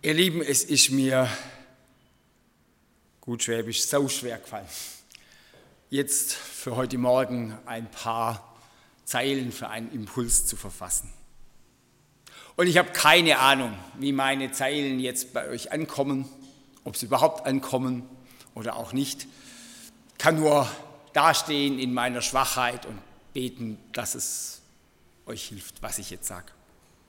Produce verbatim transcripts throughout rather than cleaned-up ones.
Ihr Lieben, es ist mir, gut Schwäbisch, sau schwer gefallen, jetzt für heute Morgen ein paar Zeilen für einen Impuls zu verfassen. Und ich habe keine Ahnung, wie meine Zeilen jetzt bei euch ankommen, ob sie überhaupt ankommen oder auch nicht. Ich kann nur dastehen in meiner Schwachheit und beten, dass es euch hilft, was ich jetzt sage.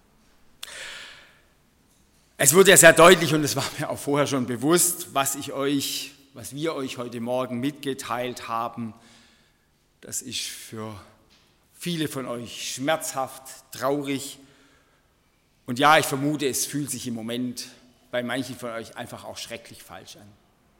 Es wurde ja sehr deutlich und es war mir auch vorher schon bewusst, was ich euch, was wir euch heute Morgen mitgeteilt haben. Das ist für viele von euch schmerzhaft, traurig. Und ja, ich vermute, es fühlt sich im Moment bei manchen von euch einfach auch schrecklich falsch an.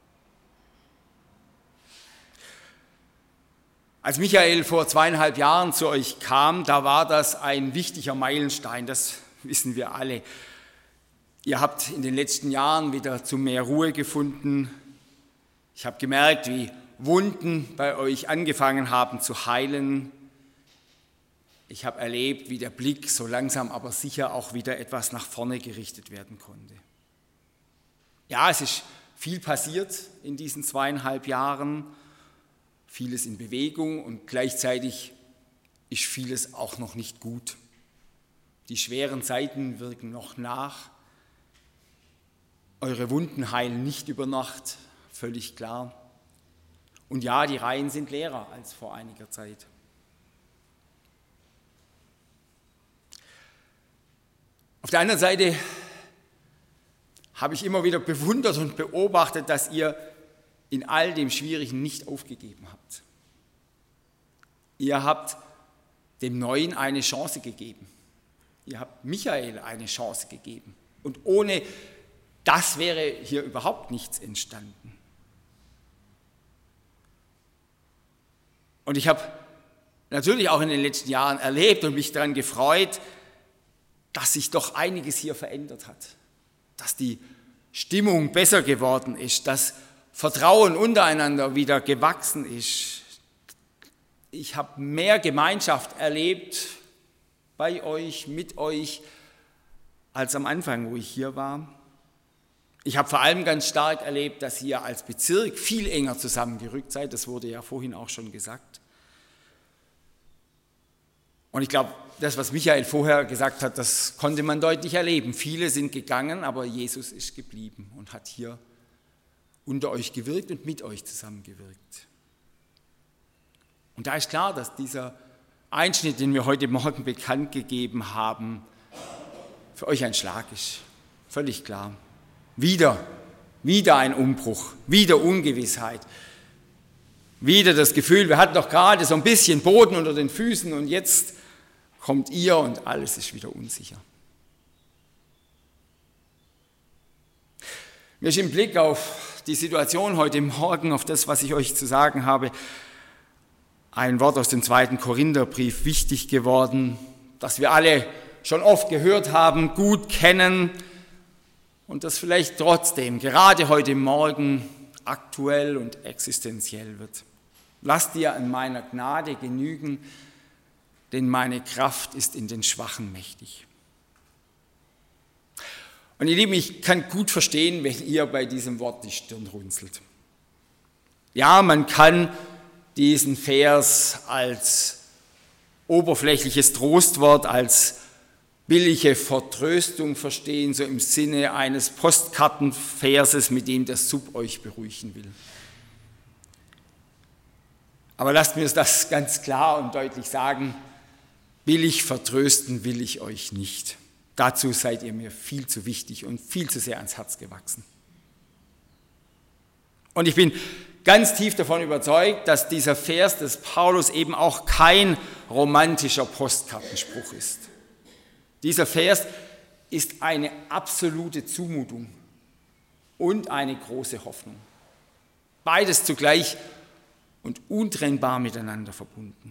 Als Michael vor zweieinhalb Jahren zu euch kam, da war das ein wichtiger Meilenstein, das wissen wir alle. Ihr habt in den letzten Jahren wieder zu mehr Ruhe gefunden. Ich habe gemerkt, wie Wunden bei euch angefangen haben zu heilen. Ich habe erlebt, wie der Blick so langsam aber sicher auch wieder etwas nach vorne gerichtet werden konnte. Ja, es ist viel passiert in diesen zweieinhalb Jahren, vieles in Bewegung und gleichzeitig ist vieles auch noch nicht gut. Die schweren Zeiten wirken noch nach. Eure Wunden heilen nicht über Nacht, völlig klar. Und ja, die Reihen sind leerer als vor einiger Zeit. Auf der anderen Seite habe ich immer wieder bewundert und beobachtet, dass ihr in all dem Schwierigen nicht aufgegeben habt. Ihr habt dem Neuen eine Chance gegeben. Ihr habt Michael eine Chance gegeben. Und ohne das wäre hier überhaupt nichts entstanden. Und ich habe natürlich auch in den letzten Jahren erlebt und mich daran gefreut, dass sich doch einiges hier verändert hat. Dass die Stimmung besser geworden ist, dass Vertrauen untereinander wieder gewachsen ist. Ich habe mehr Gemeinschaft erlebt bei euch, mit euch, als am Anfang, wo ich hier war. Ich habe vor allem ganz stark erlebt, dass ihr als Bezirk viel enger zusammengerückt seid. Das wurde ja vorhin auch schon gesagt. Und ich glaube, das, was Michael vorher gesagt hat, das konnte man deutlich erleben. Viele sind gegangen, aber Jesus ist geblieben und hat hier unter euch gewirkt und mit euch zusammengewirkt. Und da ist klar, dass dieser Einschnitt, den wir heute Morgen bekannt gegeben haben, für euch ein Schlag ist. Völlig klar. Wieder, wieder ein Umbruch, wieder Ungewissheit, wieder das Gefühl, wir hatten doch gerade so ein bisschen Boden unter den Füßen und jetzt kommt ihr und alles ist wieder unsicher. Mir ist im Blick auf die Situation heute Morgen, auf das, was ich euch zu sagen habe, ein Wort aus dem zweiten Korintherbrief wichtig geworden, das wir alle schon oft gehört haben, gut kennen, und das vielleicht trotzdem, gerade heute Morgen, aktuell und existenziell wird. Lass dir an meiner Gnade genügen, denn meine Kraft ist in den Schwachen mächtig. Und ihr Lieben, ich kann gut verstehen, wenn ihr bei diesem Wort die Stirn runzelt. Ja, man kann diesen Vers als oberflächliches Trostwort, als billige Vertröstung verstehen, so im Sinne eines Postkartenverses, mit dem der Sub euch beruhigen will. Aber lasst mir das ganz klar und deutlich sagen, billig vertrösten will ich euch nicht. Dazu seid ihr mir viel zu wichtig und viel zu sehr ans Herz gewachsen. Und ich bin ganz tief davon überzeugt, dass dieser Vers des Paulus eben auch kein romantischer Postkartenspruch ist. Dieser Vers ist eine absolute Zumutung und eine große Hoffnung. Beides zugleich und untrennbar miteinander verbunden.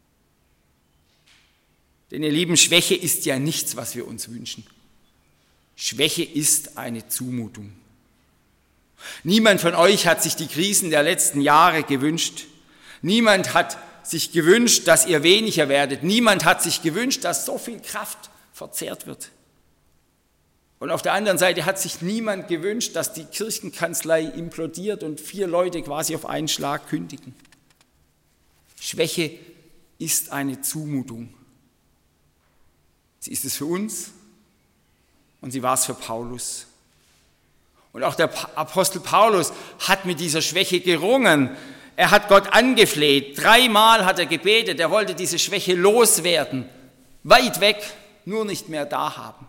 Denn ihr Lieben, Schwäche ist ja nichts, was wir uns wünschen. Schwäche ist eine Zumutung. Niemand von euch hat sich die Krisen der letzten Jahre gewünscht. Niemand hat sich gewünscht, dass ihr weniger werdet. Niemand hat sich gewünscht, dass so viel Kraft verzehrt wird. Und auf der anderen Seite hat sich niemand gewünscht, dass die Kirchenkanzlei implodiert und vier Leute quasi auf einen Schlag kündigen. Schwäche ist eine Zumutung. Sie ist es für uns und sie war es für Paulus. Und auch der Apostel Paulus hat mit dieser Schwäche gerungen. Er hat Gott angefleht. Dreimal hat er gebetet. Er wollte diese Schwäche loswerden. Weit weg, nur nicht mehr da haben.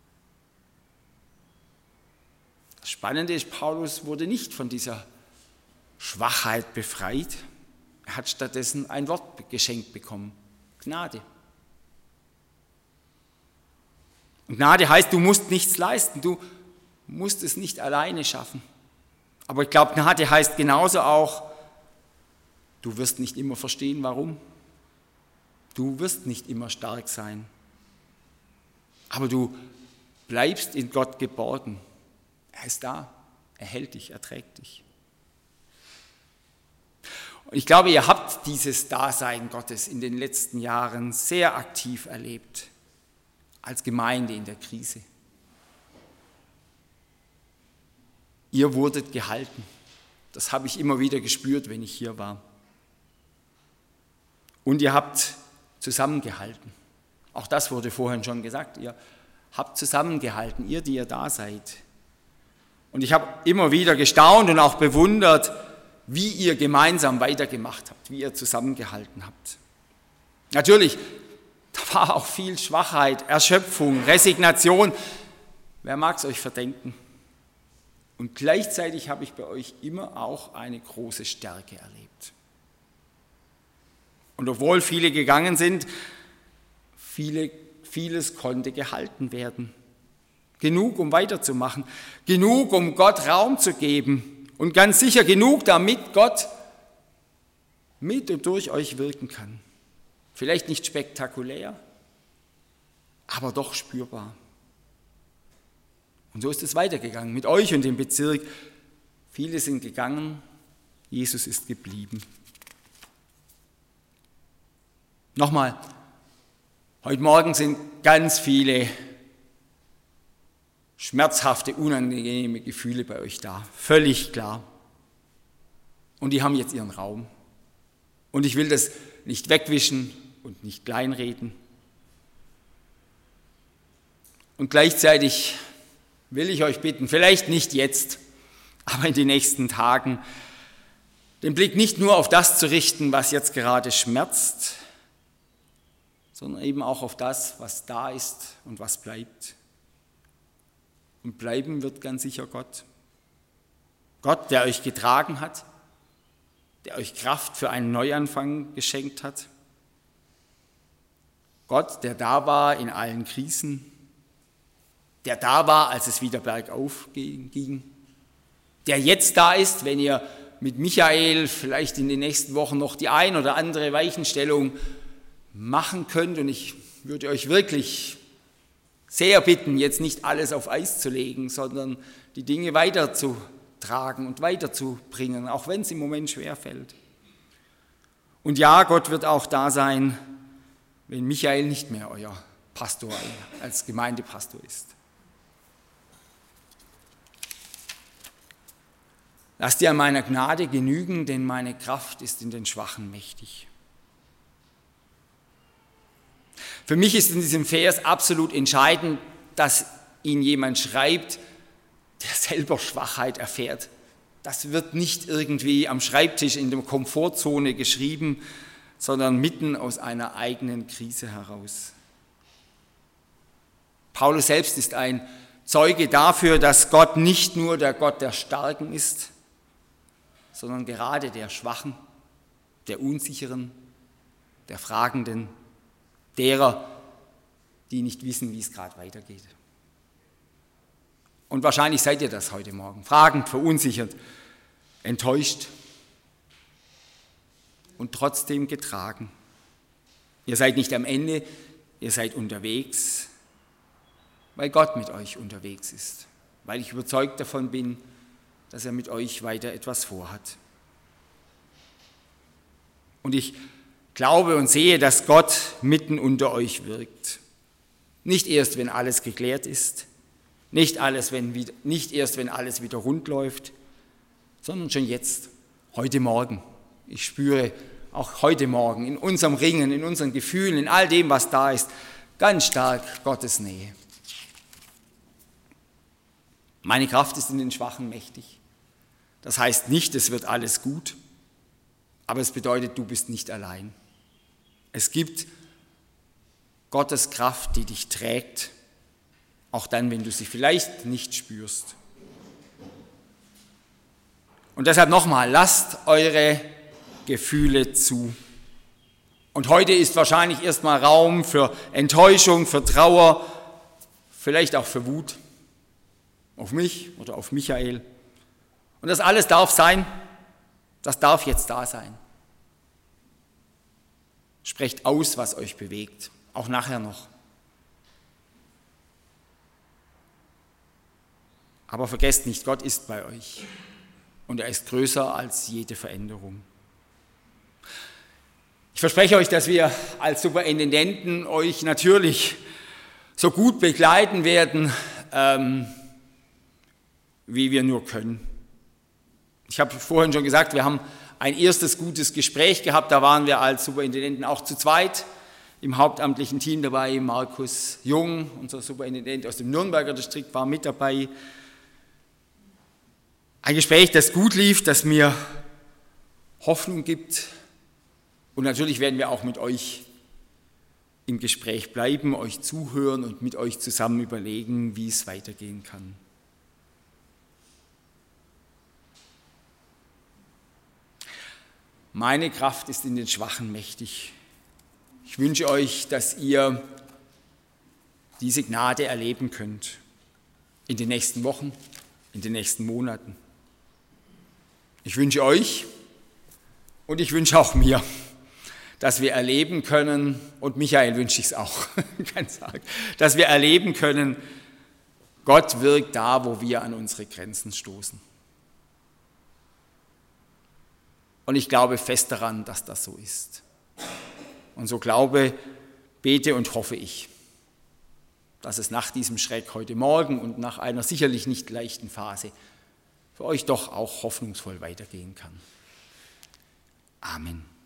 Das Spannende ist, Paulus wurde nicht von dieser Schwachheit befreit. Er hat stattdessen ein Wort geschenkt bekommen. Gnade. Und Gnade heißt, du musst nichts leisten. Du musst es nicht alleine schaffen. Aber ich glaube, Gnade heißt genauso auch, du wirst nicht immer verstehen, warum. Du wirst nicht immer stark sein. Aber du bleibst in Gott geborgen. Er ist da, er hält dich, er trägt dich. Und ich glaube, ihr habt dieses Dasein Gottes in den letzten Jahren sehr aktiv erlebt, als Gemeinde in der Krise. Ihr wurdet gehalten. Das habe ich immer wieder gespürt, wenn ich hier war. Und ihr habt zusammengehalten. Auch das wurde vorhin schon gesagt. Ihr habt zusammengehalten, ihr, die ihr da seid. Und ich habe immer wieder gestaunt und auch bewundert, wie ihr gemeinsam weitergemacht habt, wie ihr zusammengehalten habt. Natürlich, da war auch viel Schwachheit, Erschöpfung, Resignation. Wer mag es euch verdenken? Und gleichzeitig habe ich bei euch immer auch eine große Stärke erlebt. Und obwohl viele gegangen sind, viele, vieles konnte gehalten werden. Genug, um weiterzumachen. Genug, um Gott Raum zu geben. Und ganz sicher genug, damit Gott mit und durch euch wirken kann. Vielleicht nicht spektakulär, aber doch spürbar. Und so ist es weitergegangen mit euch und dem Bezirk. Viele sind gegangen, Jesus ist geblieben. Nochmal, heute Morgen sind ganz viele schmerzhafte, unangenehme Gefühle bei euch da, völlig klar. Und die haben jetzt ihren Raum. Und ich will das nicht wegwischen und nicht kleinreden. Und gleichzeitig will ich euch bitten, vielleicht nicht jetzt, aber in den nächsten Tagen, den Blick nicht nur auf das zu richten, was jetzt gerade schmerzt, sondern eben auch auf das, was da ist und was bleibt. Und bleiben wird ganz sicher Gott. Gott, der euch getragen hat, der euch Kraft für einen Neuanfang geschenkt hat. Gott, der da war in allen Krisen, der da war, als es wieder bergauf ging, der jetzt da ist, wenn ihr mit Michael vielleicht in den nächsten Wochen noch die ein oder andere Weichenstellung machen könnt. Und ich würde euch wirklich sehr bitten, jetzt nicht alles auf Eis zu legen, sondern die Dinge weiterzutragen und weiterzubringen, auch wenn es im Moment schwerfällt. Und ja, Gott wird auch da sein, wenn Michael nicht mehr euer Pastor als Gemeindepastor ist. Lasst dir an meiner Gnade genügen, denn meine Kraft ist in den Schwachen mächtig. Für mich ist in diesem Vers absolut entscheidend, dass ihn jemand schreibt, der selber Schwachheit erfährt. Das wird nicht irgendwie am Schreibtisch in der Komfortzone geschrieben, sondern mitten aus einer eigenen Krise heraus. Paulus selbst ist ein Zeuge dafür, dass Gott nicht nur der Gott der Starken ist, sondern gerade der Schwachen, der Unsicheren, der Fragenden, derer, die nicht wissen, wie es gerade weitergeht. Und wahrscheinlich seid ihr das heute Morgen, fragend, verunsichert, enttäuscht und trotzdem getragen. Ihr seid nicht am Ende, ihr seid unterwegs, weil Gott mit euch unterwegs ist, weil ich überzeugt davon bin, dass er mit euch weiter etwas vorhat. Und ich glaube und sehe, dass Gott mitten unter euch wirkt. Nicht erst, wenn alles geklärt ist, Nicht, alles, wenn, nicht erst, wenn alles wieder rund läuft, sondern schon jetzt, heute Morgen. Ich spüre auch heute Morgen in unserem Ringen, in unseren Gefühlen, in all dem, was da ist, ganz stark Gottes Nähe. Meine Kraft ist in den Schwachen mächtig. Das heißt nicht, es wird alles gut, aber es bedeutet, du bist nicht allein. Es gibt Gottes Kraft, die dich trägt, auch dann, wenn du sie vielleicht nicht spürst. Und deshalb nochmal, lasst eure Gefühle zu. Und heute ist wahrscheinlich erstmal Raum für Enttäuschung, für Trauer, vielleicht auch für Wut auf mich oder auf Michael. Und das alles darf sein, das darf jetzt da sein. Sprecht aus, was euch bewegt, auch nachher noch. Aber vergesst nicht, Gott ist bei euch und er ist größer als jede Veränderung. Ich verspreche euch, dass wir als Superintendenten euch natürlich so gut begleiten werden, ähm, wie wir nur können. Ich habe vorhin schon gesagt, wir haben ein erstes gutes Gespräch gehabt, da waren wir als Superintendenten auch zu zweit im hauptamtlichen Team dabei. Markus Jung, unser Superintendent aus dem Nürnberger Distrikt, war mit dabei. Ein Gespräch, das gut lief, das mir Hoffnung gibt. Und natürlich werden wir auch mit euch im Gespräch bleiben, euch zuhören und mit euch zusammen überlegen, wie es weitergehen kann. Meine Kraft ist in den Schwachen mächtig. Ich wünsche euch, dass ihr diese Gnade erleben könnt in den nächsten Wochen, in den nächsten Monaten. Ich wünsche euch und ich wünsche auch mir, dass wir erleben können, und Michael wünsche ich es auch, ganz arg, dass wir erleben können, Gott wirkt da, wo wir an unsere Grenzen stoßen. Und ich glaube fest daran, dass das so ist. Und so glaube, bete und hoffe ich, dass es nach diesem Schreck heute Morgen und nach einer sicherlich nicht leichten Phase für euch doch auch hoffnungsvoll weitergehen kann. Amen.